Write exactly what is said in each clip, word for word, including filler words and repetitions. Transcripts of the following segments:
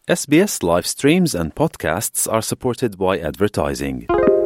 エスビーエス live streams and podcasts are supported by advertising.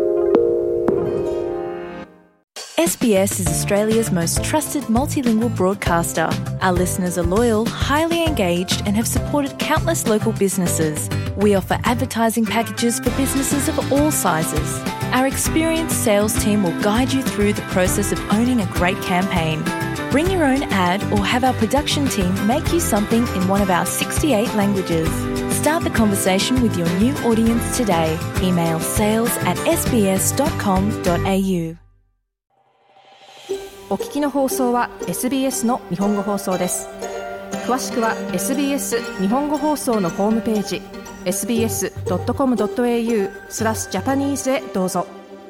S B S is Australia's most trusted multilingual broadcaster. Our listeners are loyal, highly engaged, and have supported countless local businesses. We offer advertising packages for businesses of all sizes. Our experienced sales team will guide you through the process of owning a great campaign. Bring your own ad or have our production team make you something in one of our sixty-eight languages. Start the conversation with your new audience today. Email sales at s b s dot com dot a u. お聞きの放送は エスビーエス の日本語放送です。詳しくは エスビーエス 日本語放送のホームページ エスビーエスドットコムドットエーユー スラスジャパニーズへどうぞ。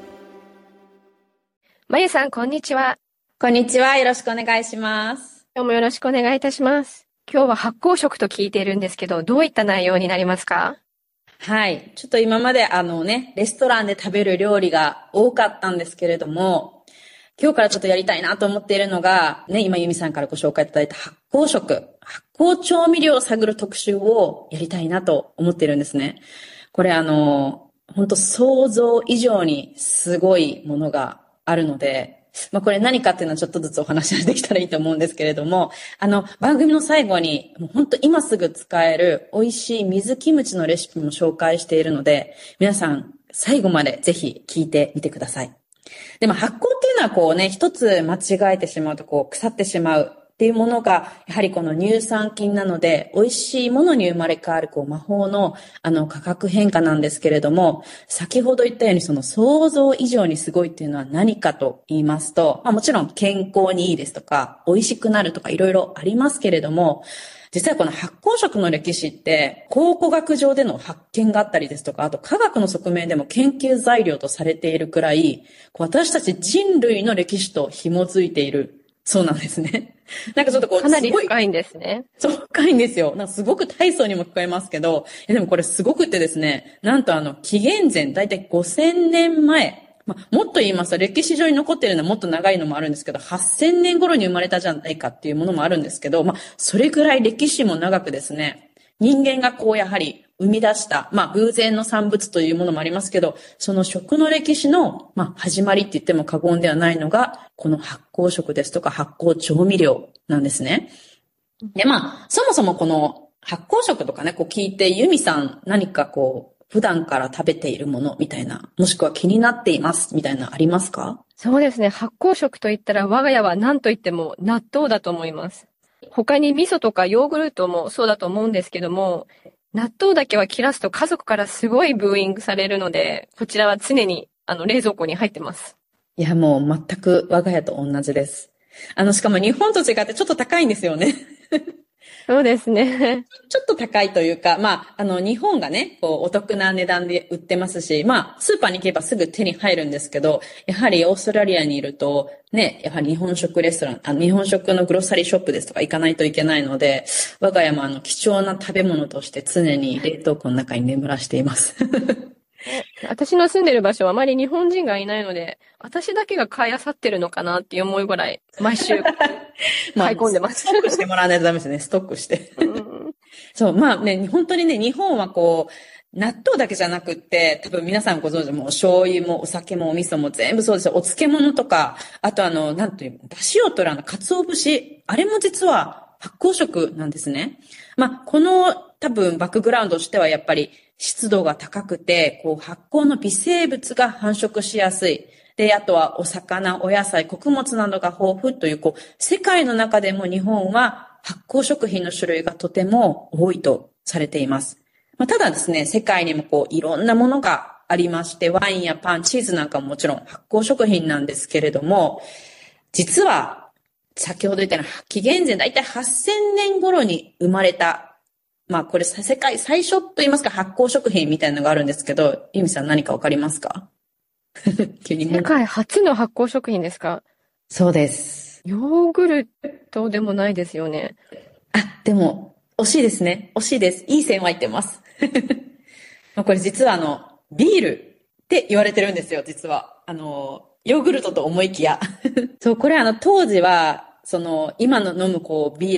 まゆさん、こんにちは。 こんにちは。よろしくお願いします。 今日もよろしくお願いいたします。今日は発酵食と聞いているんですけど、どういった内容になりますか？ はい。ちょっと今まであのね、レストランで食べる料理が多かったんですけれども、今日からちょっとやりたいなと思っているのが、ね、今ユミさんからご紹介いただいた発酵食、発酵調味料を探る特集をやりたいなと思っているんですね。これあの、本当想像以上にすごいものがあるので、まあこれ何かっていうのはちょっとずつお話しできたらいいと思うんですけれども、あの番組の最後にもう本当今すぐ使える美味しい水キムチのレシピも紹介しているので、皆さん最後までぜひ聞いてみてください。でも発酵っていうのはこうね、一つ間違えてしまうとこう腐ってしまうっていうものが、やはりこの乳酸菌なので、美味しいものに生まれ変わるこう魔法のあの価格変化なんですけれども、先ほど言ったようにその想像以上にすごいっていうのは何かと言いますと、まあもちろん健康にいいですとか、美味しくなるとかいろいろありますけれども、実はこの発酵食の歴史って考古学上での発見があったりですとか、あと科学の側面でも研究材料とされているくらい、私たち人類の歴史と紐づいているそうなんですね。なんかちょっとこうかなり深いんですね。 そう、深いんですよ。なんかすごく大層にも聞こえますけど、でもこれすごくってですね、なんとあの紀元前だいたいごせんねんまえ、まあ、もっと言いますと歴史上に残っているのはもっと長いのもあるんですけど、はっせんねん頃に生まれたじゃないかっていうものもあるんですけど、まあそれぐらい歴史も長くですね、人間がこうやはり生み出した、まあ偶然の産物というものもありますけど、その食の歴史の、まあ始まりって言っても過言ではないのが、この発酵食ですとか発酵調味料なんですね。で、まあ、そもそもこの発酵食とかね、こう聞いて、ユミさん何かこう、普段から食べているものみたいな、もしくは気になっていますみたいなありますか？ そうですね。発酵食といったら我が家は何と言っても納豆だと思います。他に味噌とかヨーグルトもそうだと思うんですけども、納豆だけは切らすと家族からすごいブーイングされるので、こちらは常にあの冷蔵庫に入ってます。 いや、もう全く我が家と同じです。あの、しかも日本と違ってちょっと高いんですよね。 そうですね。 ちょっと高いというか、まあ、あの、日本がね、こう、お得な値段で売ってますし、まあ、スーパーに行けばすぐ手に入るんですけど、やはりオーストラリアにいると、ね、やはり日本食レストラン、あの、日本食のグロッサリーショップですとか行かないといけないので、我が家もあの、貴重な食べ物として常に冷凍庫の中に眠らしています。 私の住んでる場所はあまり日本人がいないので、私だけが買い漁ってるのかなっていう思いぐらい、毎週買い込んでます。 まあ、ストックしてもらわないとダメですね、ストックして。うん、そう、まあね、本当にね、日本はこう、納豆だけじゃなくって、多分皆さんご存知も、醤油もお酒もお味噌も全部そうですよ。お漬物とか、あとあの、なんていう、出汁を取るあの、鰹節、あれも実は発酵食なんですね。まあ、この多分バックグラウンドとしてはやっぱり、湿度が高くて、こう発酵の微生物が繁殖しやすい。で、あとはお魚、お野菜、穀物などが豊富という、こう、世界の中でも日本は発酵食品の種類がとても多いとされています。まあ、ただですね、世界にもこう、いろんなものがありまして、ワインやパン、チーズなんかももちろん発酵食品なんですけれども、実は、先ほど言ったような紀元前だいたいはっせんねん頃に生まれた、まあこれ世界最初と言いますか発酵食品みたいなのがあるんですけど、ユミさん何かわかりますか？ 急に世界初の発酵食品ですか？ そうです。 ヨーグルトでもないですよね。 あ、でも惜しいですね。惜しいです。いい線は言ってます。まあこれ実はあのビールって言われてるんですよ。実はあのヨーグルトと思いきや、そうこれあの当時はその今の飲むこうビール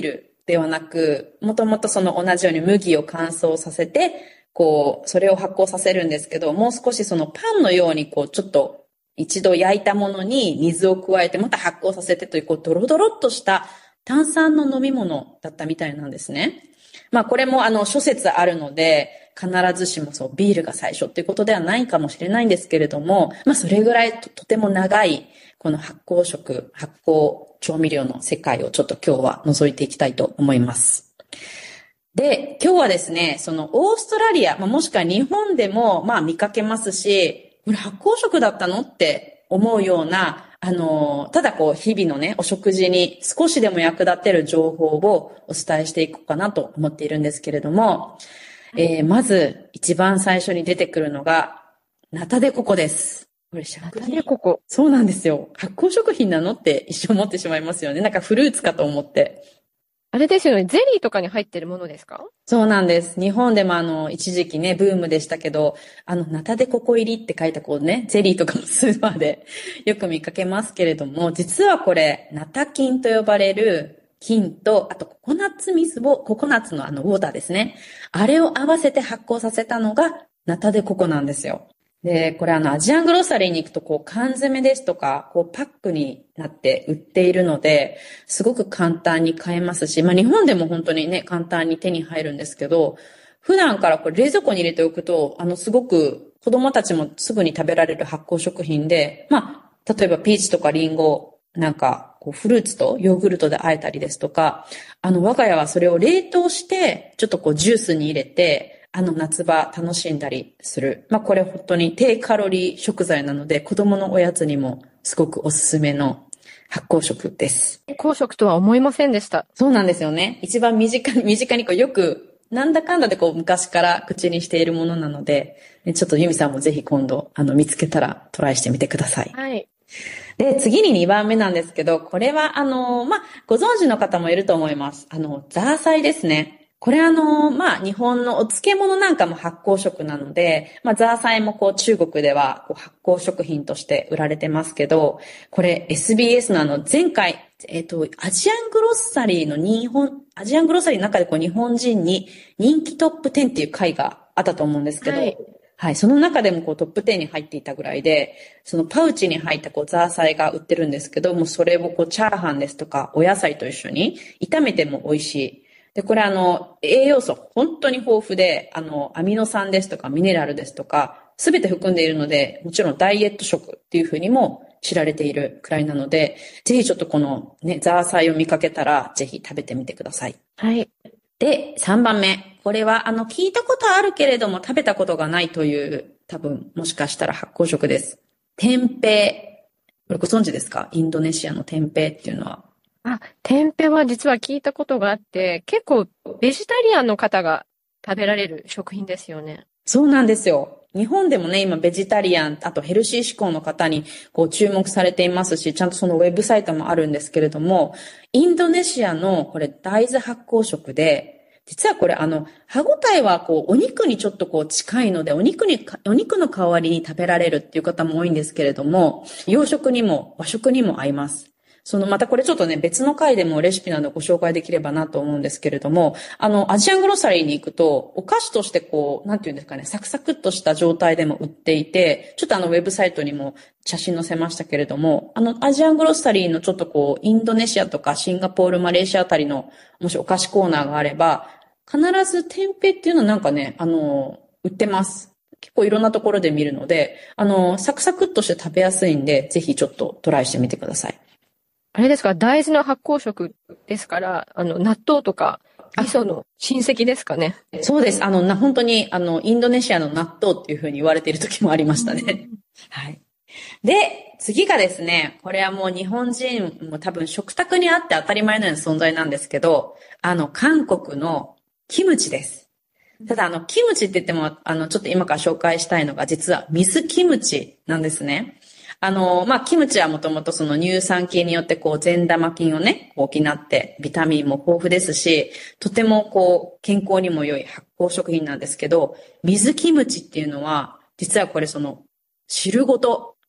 ではなく、もともとその同じように麦を乾燥させて、こう、それを発酵させるんですけど、もう少しそのパンのようにこう、ちょっと一度焼いたものに水を加えてまた発酵させてという、こう、ドロドロっとした炭酸の飲み物だったみたいなんですね。まあこれもあの諸説あるので、必ずしもそうビールが最初っていうことではないかもしれないんですけれども、まあそれぐらい と, とても長いこの発酵食、発酵調味料の世界をちょっと今日は覗いていきたいと思います。で、今日はですね、そのオーストラリア、まあ、もしくは日本でもまあ見かけますし、これ発酵食だったのって思うような、あの、ただこう日々のね、お食事に少しでも役立てる情報をお伝えしていこうかなと思っているんですけれども、えー、まず一番最初に出てくるのが、ナタデココです。これ食品。ナタデココ。そうなんですよ。発酵食品なのって一瞬思ってしまいますよね。なんかフルーツかと思って。 あれですよね。ゼリーとかに入ってるものですか？ そうなんです。日本でもあの、一時期ね、ブームでしたけど、あの、ナタデココ入りって書いたこうね、ゼリーとかもスーパーでよく見かけますけれども、実はこれ、ナタ菌と呼ばれる菌と、あとココナッツ水を、ココナッツのあの、ウォーターですね。あれを合わせて発酵させたのが、ナタデココなんですよ。で、これあの、アジアングロッサリーに行くと、こう、缶詰ですとか、こう、パックになって売っているので、すごく簡単に買えますし、まあ、日本でも本当にね、簡単に手に入るんですけど、普段からこれ冷蔵庫に入れておくと、あの、すごく子供たちもすぐに食べられる発酵食品で、まあ、例えばピーチとかリンゴなんか、こう、フルーツとヨーグルトで和えたりですとか、あの、我が家はそれを冷凍して、ちょっとこう、ジュースに入れて、あの夏場楽しんだりする。まあこれ本当に低カロリー食材なので子供のおやつにもすごくおすすめの発酵食です。 発酵食とは思いませんでした。 そうなんですよね。一番身近に、身近にこうよくなんだかんだでこう昔から口にしているものなので、ちょっとユミさんもぜひ今度あの見つけたらトライしてみてください。 はい。 で、次ににばんめなんですけど、これはあの、まあご存知の方もいると思います。あの、ザーサイですね。これあの、まあ、日本のお漬物なんかも発酵食なので、まあ、ザーサイもこう中国ではこう発酵食品として売られてますけど、これ エスビーエス のあの前回、えっと、アジアングロッサリーの日本、アジアングロッサリーの中でこう日本人に人気トップじゅうっていう回があったと思うんですけど、はい。はい、その中でもこうトップじゅうに入っていたぐらいで、そのパウチに入ったこうザーサイが売ってるんですけども、それをこうチャーハンですとかお野菜と一緒に炒めても美味しい。で、これあの、栄養素、本当に豊富で、あの、アミノ酸ですとか、ミネラルですとか、すべて含んでいるので、もちろんダイエット食っていうふうにも知られているくらいなので、ぜひちょっとこのね、ザーサイを見かけたら、ぜひ食べてみてください。 はい。 で、さんばんめ。これは、あの、聞いたことあるけれども、食べたことがないという、多分、もしかしたら発酵食です。テンペイ。これご存知ですか？インドネシアのテンペイっていうのは。 あ、テンペは実は聞いたことがあって、結構ベジタリアンの方が食べられる食品ですよね。 そうなんですよ。日本でもね、今ベジタリアン、あとヘルシー志向の方にこう注目されていますし、ちゃんとそのウェブサイトもあるんですけれども、インドネシアのこれ大豆発酵食で、実はこれあの、歯ごたえはこう、お肉にちょっとこう近いので、お肉に、お肉の代わりに食べられるっていう方も多いんですけれども、洋食にも和食にも合います。その、またこれちょっとね、別の回でもレシピなどご紹介できればなと思うんですけれども、あの、アジアングロッサリーに行くと、お菓子としてこう、なんていうんですかね、サクサクっとした状態でも売っていて、ちょっとあの、ウェブサイトにも写真載せましたけれども、あの、アジアングロッサリーのちょっとこう、インドネシアとかシンガポール、マレーシアあたりの、もしお菓子コーナーがあれば、必ずテンペっていうのはなんかね、あの、売ってます。結構いろんなところで見るので、あの、サクサクっとして食べやすいんで、ぜひちょっとトライしてみてください。 あれですか、大豆の発酵食ですから、あの、納豆とか、味噌の親戚ですかね。 そうです。あの、な、本当に、あの、インドネシアの納豆っていう風に言われている時もありましたね。はい。で、次がですね、これはもう日本人も多分食卓にあって当たり前のような存在なんですけど、あの、韓国のキムチです。ただ、あの、キムチって言っても、あの、ちょっと今から紹介したいのが、実は水キムチなんですね。あの、まあ、キムチはもともとその乳酸菌によってこう善玉菌をね、補ってビタミンも豊富ですし、とてもこう健康にも良い発酵食品なんですけど、水キムチっていうのは、実はこれその汁ごと、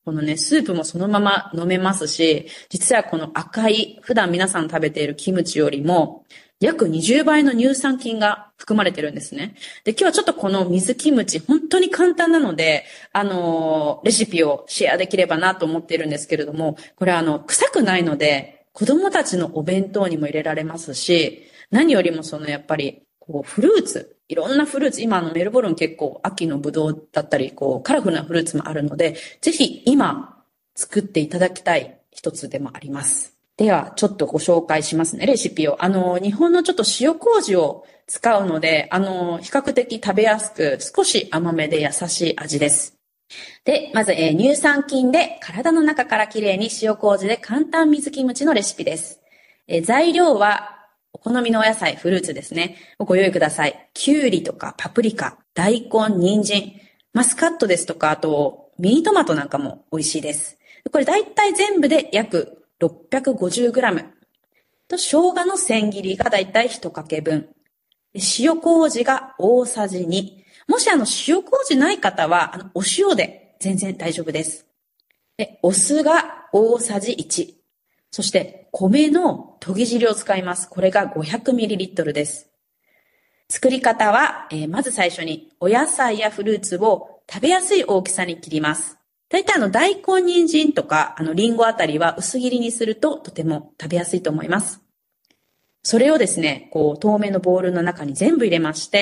このね、スープもそのまま飲めますし、実はこの赤い、普段皆さん食べているキムチよりも、約にじゅうばいの乳酸菌が含まれてるんですね。で、今日はちょっとこの水キムチ、本当に簡単なので、あのー、レシピをシェアできればなと思っているんですけれども、これあの、臭くないので、子供たちのお弁当にも入れられますし、何よりもそのやっぱり、こう、フルーツ、いろんなフルーツ、今あのメルボルン結構秋のブドウだったり、こう、カラフルなフルーツもあるので、ぜひ今作っていただきたい一つでもあります。では、ちょっとご紹介しますね、レシピを。あの、日本のちょっと塩麹を使うので、あの、比較的食べやすく、少し甘めで優しい味です。で、まず、えー、乳酸菌で体の中からきれいに塩麹で簡単水キムチのレシピです。えー、材料は、お好みのお野菜、フルーツですね、をご用意ください。きゅうりとかパプリカ、大根、人参、マスカットですとか、あと、ミニトマトなんかも美味しいです。これ大体全部で約ろっぴゃくごじゅうグラム。と、生姜の千切りがだいたいいちかけぶん。塩麹が大さじに。もしあの、塩麹ない方は、あの、お塩で全然大丈夫です。で、お酢が大さじいち。そして、米のとぎ汁を使います。これが ごひゃくミリリットル です。作り方は、えー、まず最初に、お野菜やフルーツを食べやすい大きさに切ります。大体あの大根、人参とかあのリンゴあたりは薄切りにするととても食べやすいと思います。それをですね、こう透明のボウルの中に全部入れまして、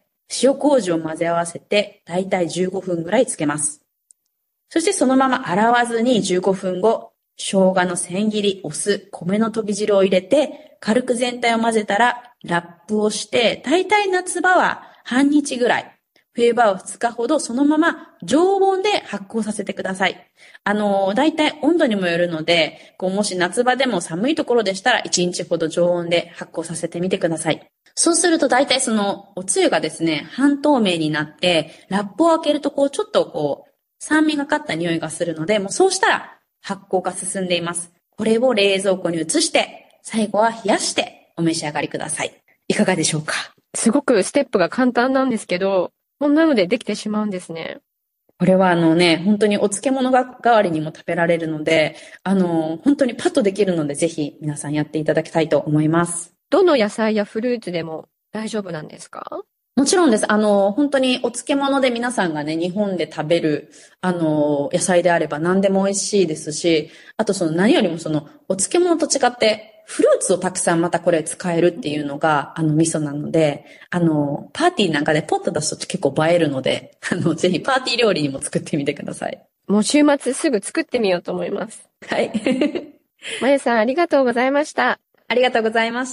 塩麹を混ぜ合わせて大体じゅうごふんぐらいつけます。そしてそのまま洗わずにじゅうごふんご、生姜の千切り、お酢、米のとぎ汁を入れて軽く全体を混ぜたらラップをして、大体夏場は半日ぐらい。冬場はふつかほどそのまま常温で発酵させてください。あの、だいたい温度にもよるので、こうもし夏場でも寒いところでしたらいちにちほど常温で発酵させてみてください。そうするとだいたいそのおつゆがですね、半透明になって、ラップを開けるとこうちょっとこう酸味がかった匂いがするので、もうそうしたら発酵が進んでいます。これを冷蔵庫に移して、最後は冷やしてお召し上がりください。いかがでしょうか？ すごくステップが簡単なんですけど、こんなのでできてしまうんですね。 これはあのね、本当にお漬物が代わりにも食べられるので、あの、本当にパッとできるので、ぜひ皆さんやっていただきたいと思います。 どの野菜やフルーツでも大丈夫なんですか？ もちろんです。あの、本当にお漬物で皆さんがね、日本で食べる、あの、野菜であれば何でも美味しいですし、あとその何よりもその、お漬物と違って、フルーツをたくさんまたこれ使えるっていうのが、あの、味噌なので、あの、パーティーなんかでポッと出すと結構映えるので、あの、ぜひパーティー料理にも作ってみてください。 もう週末すぐ作ってみようと思います。 はい。 まゆさんありがとうございました。 ありがとうございました。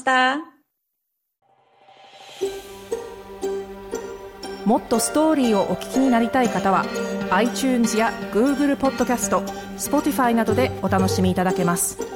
もっとストーリーをお聞きになりたい方は iTunes や Google ポッドキャスト、Spotify などでお楽しみいただけます。